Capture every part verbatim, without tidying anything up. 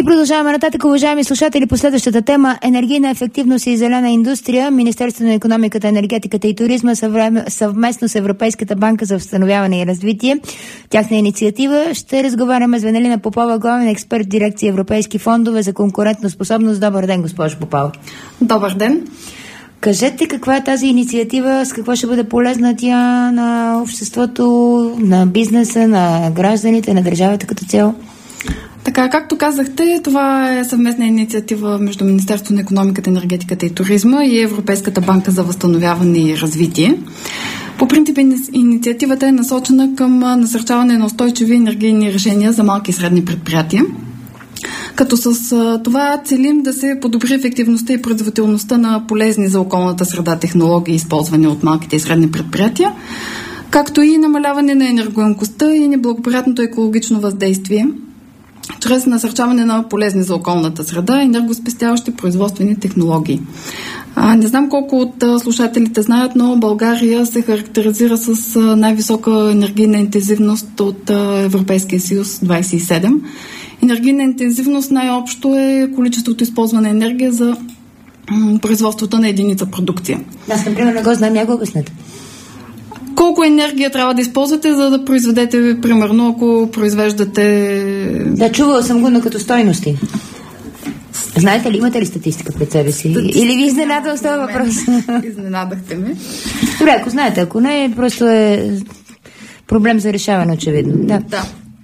И продължаваме нататък, уважаеми слушатели, по следващата тема: енергийна ефективност и зелена индустрия. Министерството на икономиката, енергетиката и туризма съвместно с Европейската банка за възстановяване и развитие, тяхна инициатива. Ще разговаряме с Венелина Попова, главен експерт в дирекция Европейски фондове за конкурентоспособност. Добър ден, госпожо Попова. Добър ден. Кажете, каква е тази инициатива, с какво ще бъде полезна тя на обществото, на бизнеса, на гражданите, на държавата като цяло? Така, както казахте, това е съвместна инициатива между Министерството на икономиката, енергетиката и туризма и Европейската банка за възстановяване и развитие. По принцип, инициативата е насочена към насърчаване на устойчиви енергийни решения за малки и средни предприятия. Като с това целим да се подобри ефективността и производителността на полезни за околната среда технологии, използвани от малките и средни предприятия, както и намаляване на енергоемкостта и неблагоприятното екологично въздействие, чрез насърчаване на полезни за околната среда и енергоспестяващи производствени технологии. А, не знам колко от слушателите знаят, но България се характеризира с най-висока енергийна интензивност от Европейския съюз двайсет и седем. Енергийна интензивност най-общо е количеството използвана енергия за м- производството на единица продукция. Аз, например, не го знам, я го обяснете. Колко енергия трябва да използвате, за да произведете, примерно, ако произвеждате... Да, чувала съм го, но като стойности. Знаете ли, имате ли статистика пред себе си? Статистика. Или ви изненадал с този въпрос? Изненадахте ме. Добре, ако знаете, ако не, просто е проблем за решаване, очевидно. Да. Да.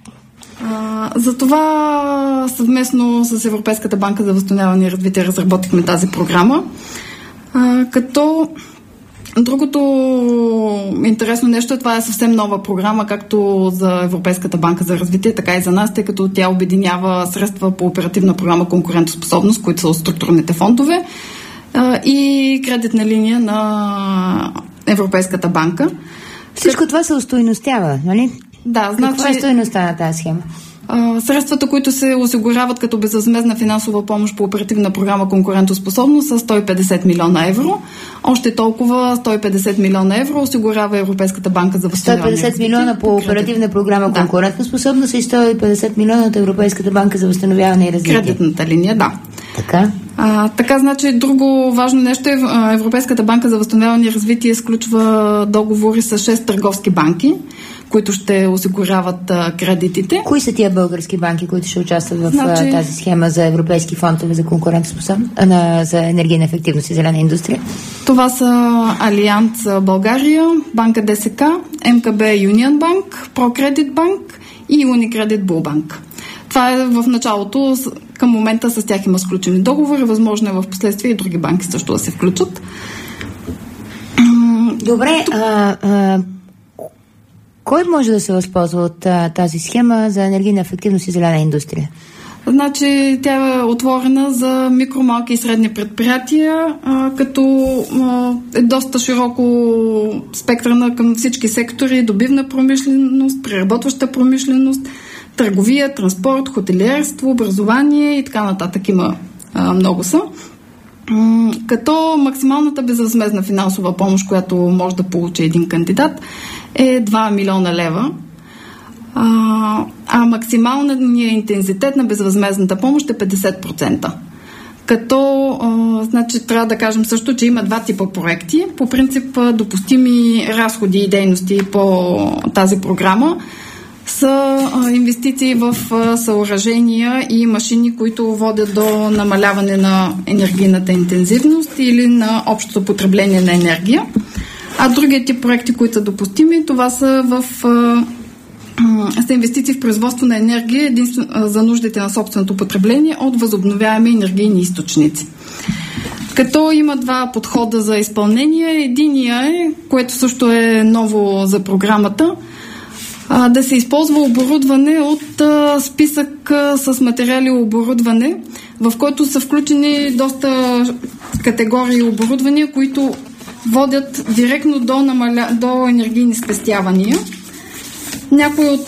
А, затова съвместно с Европейската банка за възстановяване и развитие разработихме тази програма, а, като другото интересно нещо е, това е съвсем нова програма, както за Европейската банка за развитие, така и за нас, тъй като тя обединява средства по оперативна програма конкурентоспособност, които са от структурните фондове, а, и кредитна линия на Европейската банка. Всичко това се устойностява, нали? Да, значи... Каква е стойността на тази схема? Средствата, които се осигуряват като безвъзмездна финансова помощ по оперативна програма конкурентоспособност, са сто и петдесет милиона евро. Още толкова сто и петдесет милиона евро осигурява Европейската банка за възстановяване. сто и петдесет милиона по оперативна програма конкурентоспособност, да, и сто и петдесет милиона от Европейската банка за възстановяване и развитие. Кредитната линия, да. Така. А, така, значи, друго важно нещо е, Европейската банка за възстановяване и развитие сключва договори с шест търговски банки, които ще осигуряват а, кредитите. Кои са тия български банки, които ще участват в значи... тази схема за европейски фондове за конкурентоспособност, а, за енергийна ефективност и зелена индустрия? Това са Алианс България, Банка ДСК, МКБ Юнион Банк, Прокредит Банк и Уникредит Булбанк. Това е в началото, към момента с тях има сключени договори, възможно е в последствие и други банки също да се включат. Добре, а, а, кой може да се възползва от а, тази схема за енергийна ефективност и зелена индустрия? Значи тя е отворена за микро, малки и средни предприятия, а, като а, е доста широко спектърна към всички сектори: добивна промишленост, преработваща промишленост, търговия, транспорт, хотелиерство, образование и така нататък. Има а, много са. М- като максималната безвъзмездна финансова помощ, която може да получи един кандидат, е два милиона лева. А, а максималният интензитет на безвъзмездната помощ е петдесет процента. Като, а, значи, трябва да кажем също, че има два типа проекти. По принцип, допустими разходи и дейности по тази програма са а, инвестиции в а, съоръжения и машини, които водят до намаляване на енергийната интензивност или на общото потребление на енергия. А другият тип проекти, които са допустими, това са в а, са инвестиции в производство на енергия единствено за нуждите на собственото потребление от възобновяеми енергийни източници. Като има два подхода за изпълнение. Единия е, което също е ново за програмата, да се използва оборудване от списък с материали и оборудване, в който са включени доста категории оборудвания, които водят директно до, намаля... до енергийни спестявания. Някои от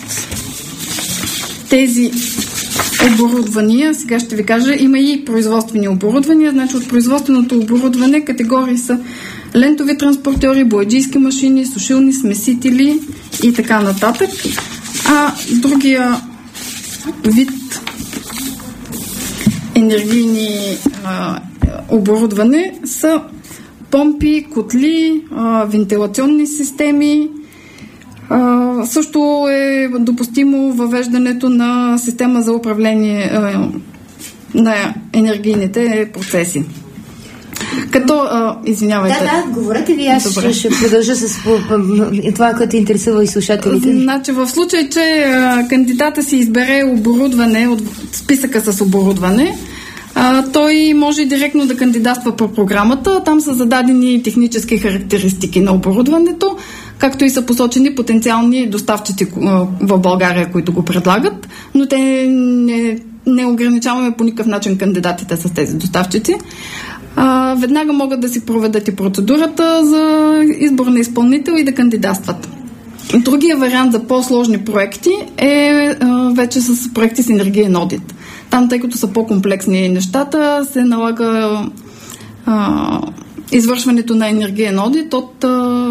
тези оборудвания, сега ще ви кажа, има и производствени оборудвания. Значи от производственото оборудване категории са лентови транспортьори, бояджийски машини, сушилни смесители и така нататък. А другия вид енергийни а, оборудване са помпи, котли, а, вентилационни системи. А, също е допустимо въвеждането на система за управление а, на енергийните процеси. Като, а, извинявайте. Да, да, говорете ви, аз ще, ще продължа с това, което интересува и слушателите. Значи, в случай, че а, кандидата си избере оборудване от списъка с оборудване, а, той може директно да кандидатства по програмата. Там са зададени технически характеристики на оборудването, както и са посочени потенциални доставчици а, в България, които го предлагат, но те не, не ограничаваме по никакъв начин кандидатите с тези доставчици. А, веднага могат да си проведат и процедурата за избор на изпълнител и да кандидатстват. Другия вариант за по-сложни проекти е а, вече с проекти с енергиен одит. Там, тъй като са по-комплексни нещата, се налага а, извършването на енергиен одит от а,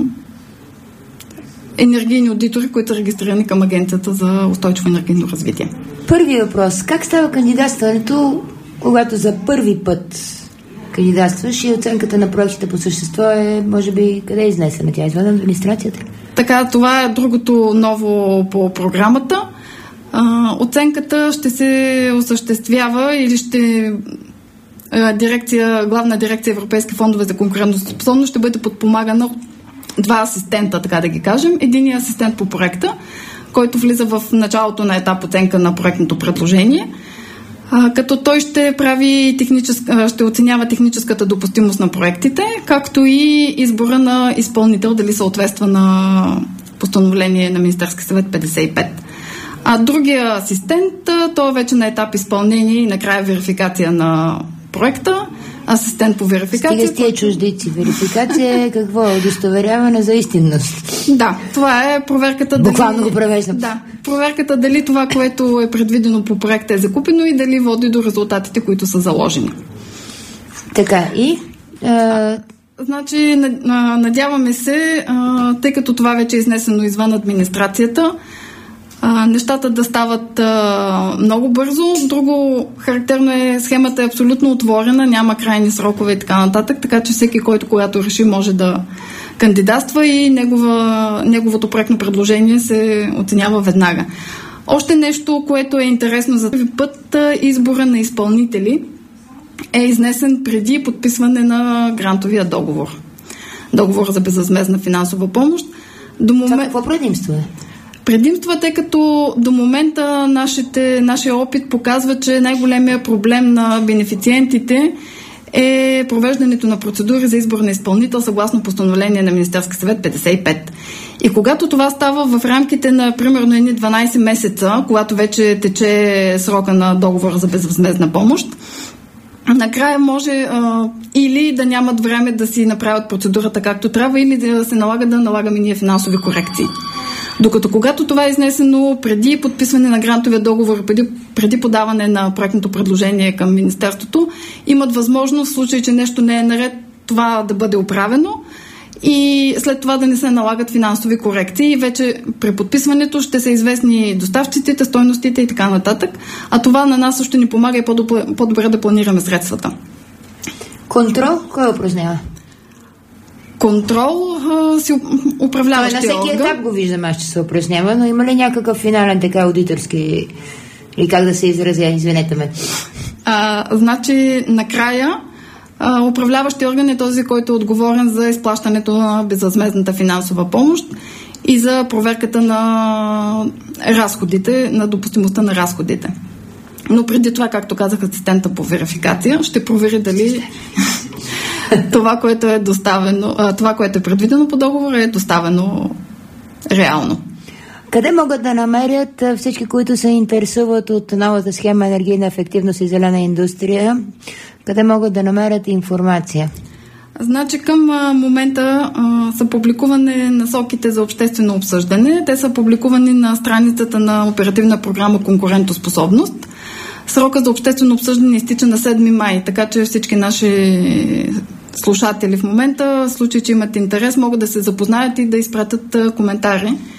енергийни аудитори, които са регистрирани към Агенцията за устойчиво енергийно развитие. Първи въпрос. Как става кандидатстването, когато за първи път кандидатстваш и оценката на проектите по същество е, може би, къде е изнесена? Тя е извън администрацията? Така, това е другото ново по програмата. А, оценката ще се осъществява или ще а, дирекция, главна дирекция Европейски фондове за конкурентоспособност ще бъде подпомагана от два асистента, така да ги кажем. Единият асистент по проекта, който влиза в началото на етап оценка на проектното предложение, а, като той ще прави техническа, ще оценява техническата допустимост на проектите, както и избора на изпълнител, дали съответства на постановление на Министерски съвет петдесет и пет. А другия асистент, той е вече на етап изпълнение и накрая верификация на проекта. Асистент по верификация. Стига с тия чуждици. Верификация е какво? Удостоверяване за истинност. Да, това е проверката. Буквално дали, го превеждам. Да, проверката дали това, което е предвидено по проекта е закупено и дали води до резултатите, които са заложени. Така и... А... Значи, надяваме се, тъй като това вече е изнесено извън администрацията, А, нещата да стават а, много бързо. Друго характерно е, схемата е абсолютно отворена, няма крайни срокове и така нататък, така че всеки, който когато реши, може да кандидатства и негова, неговото проектно предложение се оценява веднага. Още нещо, което е интересно за този път, избора на изпълнители е изнесен преди подписване на грантовия договор. Договор за безвъзмездна финансова помощ. До момент... Това какво предимство е? Предимства, тъй като до момента нашите, нашия опит показва, че най-големия проблем на бенефициентите е провеждането на процедури за избор на изпълнител съгласно постановление на Министерски съвет петдесет и пет. И когато това става в рамките на примерно едни дванайсет месеца, когато вече тече срока на договора за безвъзмездна помощ, накрая може а, или да нямат време да си направят процедурата както трябва, или да се налага да налагаме ние финансови корекции. Докато когато това е изнесено преди подписване на грантовия договор, преди, преди подаване на проектното предложение към Министерството, имат възможност в случай, че нещо не е наред, това да бъде оправено и след това да не се налагат финансови корекции. И вече при подписването ще са известни доставчиците, стойностите и така нататък. А това на нас също ни помага и по-добре, по-добре да планираме средствата. Контрол кой упражнява? Контрол а, си управляващия орган. На всеки етап го виждам аз, че се упражнява, но има ли някакъв финален така аудиторски или как да се изразя, извинете ме? А, значи, накрая а, управляващия орган е този, който е отговорен за изплащането на безвъзмездната финансова помощ и за проверката на разходите, на допустимостта на разходите. Но преди това, както казах, асистента по верификация ще провери дали това, което е доставено, това, което е предвидено по договора, е доставено реално. Къде могат да намерят всички, които се интересуват от новата схема енергийна ефективност и зелена индустрия, къде могат да намерят информация? Значи към а, момента а, са публикувани насоките за обществено обсъждане. Те са публикувани на страницата на оперативна програма Конкурентоспособност. Срока за обществено обсъждане изтича на седми май, така че всички наши слушатели в момента, в случай, че имат интерес, могат да се запознаят и да изпратят а, коментари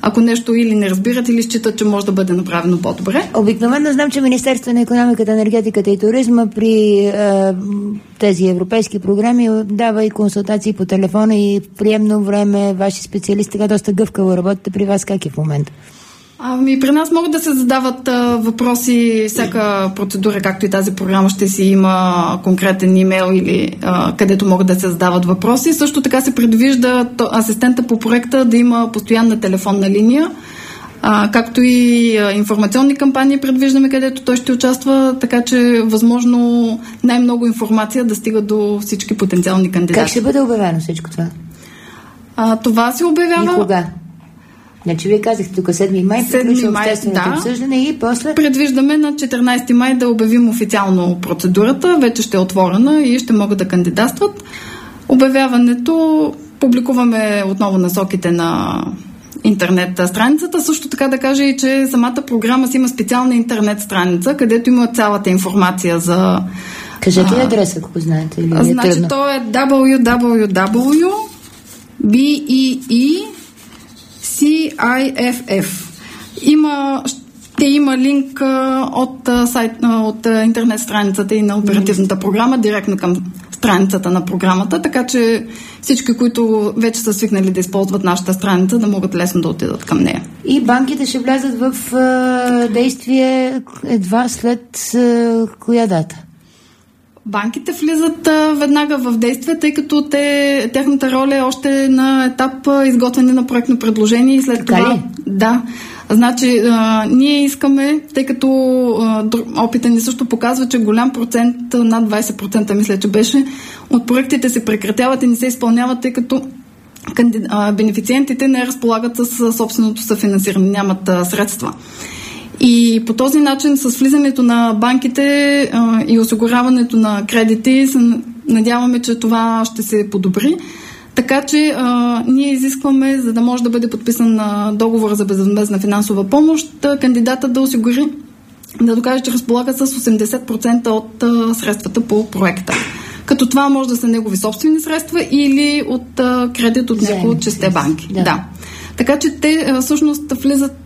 ако нещо или не разбират, или считат, че може да бъде направено по-добре. Обикновено знам, че Министерството на икономиката, енергетиката и туризма при е, тези европейски програми дава и консултации по телефона и в приемно време ваши специалисти така доста гъвкаво работите. При вас как е в момента? Ами, при нас могат да се задават а, въпроси, всяка процедура, както и тази програма, ще си има конкретен имейл или а, където могат да се задават въпроси. Също така се предвижда то, асистента по проекта да има постоянна телефонна линия, а, както и а, информационни кампании предвиждаме, където той ще участва, така че възможно най-много информация да стига до всички потенциални кандидати. Как ще бъде обявено всичко това? А, това се обявява... И кога? Значи вие казахте тук седми май, приключва общественото да. обсъждане и после... Предвиждаме на четиринайсети май да обявим официално процедурата, вече ще е отворена и ще могат да кандидатстват. Обявяването публикуваме отново насоките на интернет страницата. Също така да кажа и, че самата програма си има специална интернет страница, където има цялата информация за... Кажете ли адреса, ако знаете? Или е значи трудно? то е дабъл ю дабъл ю дабъл ю точка би и и си ай еф еф. Има, ще има линк а, от, а, сайт, а, от а, интернет страницата и на оперативната програма, директно към страницата на програмата, така че всички, които вече са свикнали да използват нашата страница, да могат лесно да отидат към нея. И банките ще влязат в а, действие едва след а, коя дата? Банките влизат а, веднага в действие, тъй като те, тяхната роля е още на етап а, изготвяне на проектно предложение и след така това... Ли? Да. Значи, а, ние искаме, тъй като а, опита ни също показва, че голям процент, над двайсет процента мисля, че беше, от проектите се прекратяват и не се изпълняват, тъй като канди... а, бенефициентите не разполагат с собственото съфинансиране, нямат а, средства. И по този начин, с влизането на банките а, и осигуряването на кредити, се надяваме, че това ще се подобри. Така че а, ние изискваме, за да може да бъде подписан а, договор за безвъзмездна финансова помощ, а, кандидата да осигури, да докаже, че разполага с осемдесет процента от а, средствата по проекта. Като това може да са негови собствени средства или от а, кредит от някои от шесте банки. Да. Да. Така че те всъщност влизат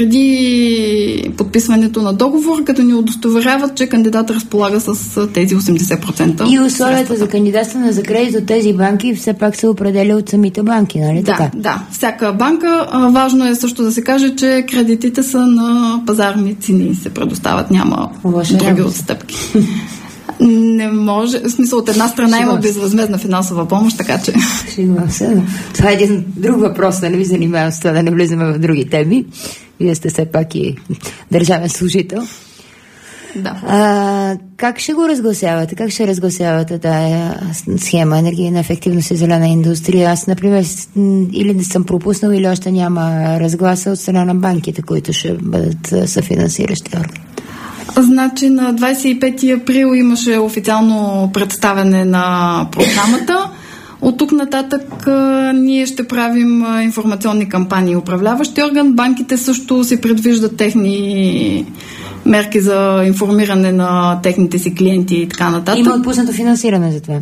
преди подписването на договор, като ни удостоверяват, че кандидат разполага с тези осемдесет процента. И условията за кандидатстване за кредит от тези банки все пак се определя от самите банки, нали да, така? Да, всяка банка. Важно е също да се каже, че кредитите са на пазарни цени, се предоставят, няма Лоша други работа. отстъпки. Не може, в смисъл от една страна има безвъзмездна финансова помощ, така че... Шегувам се. Това е един друг въпрос, да не ви занимавам с това, да не влизаме в други теми. Вие сте все пак и държавен служител. Да. А, как ще го разгласявате? Как ще разгласявате тая схема енергийна ефективност и зелена индустрия? Аз, например, или не съм пропуснал, или още няма разгласа от страна на банките, които ще бъдат съфинансиращи органи. Значи на двайсет и пети април имаше официално представяне на програмата. От тук нататък а, ние ще правим а, информационни кампании. Управляващи орган, банките също се предвиждат техни мерки за информиране на техните си клиенти и така нататък. Има отпуснато финансиране за това?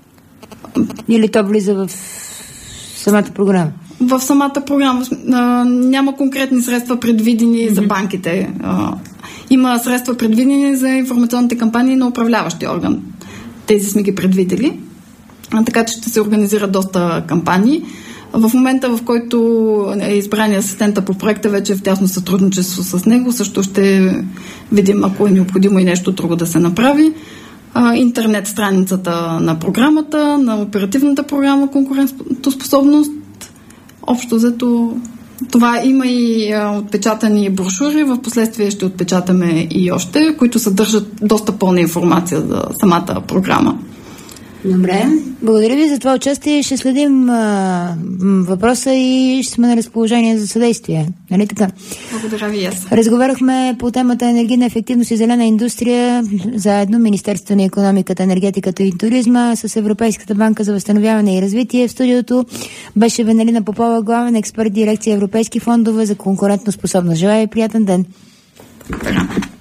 Или то влиза в самата програма? В самата програма а, няма конкретни средства предвидени mm-hmm. за банките. А, има средства предвидени за информационните кампании на управляващи орган. Тези сме ги предвидели. А, така че ще се организират доста кампании. В момента, в който е избран асистента по проекта, вече в тясно сътрудничество с него, също ще видим, ако е необходимо и нещо друго да се направи. А, интернет страницата на програмата, на оперативната програма конкурентоспособност. Общо взето това има и а, отпечатани брошури, в последствие ще отпечатаме и още, които съдържат доста пълна информация за самата програма. Добре, благодаря ви за това участие. Ще следим а, въпроса и ще сме на разположение за съдействие. Нали така? Благодаря ви, аз. Разговаряхме по темата енергийна ефективност и зелена индустрия заедно Министерството на икономиката, енергетиката и туризма с Европейската банка за възстановяване и развитие. В студиото беше Венелина Попова, главен експерт дирекция Европейски фондове за конкурентоспособност. Желая и приятен ден! Благодаря.